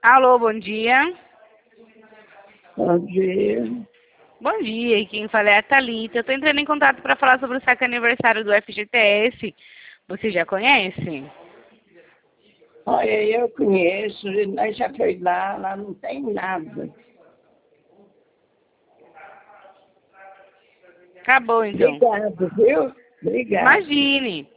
Alô, bom dia. Bom dia. Bom dia, e quem fala é a Thalita. Eu estou entrando em contato para falar sobre o saque aniversário do FGTS. Você já conhece? Olha, eu conheço, nós já foi lá não tem nada. Acabou, então. Obrigado, viu? Obrigado. Imagine.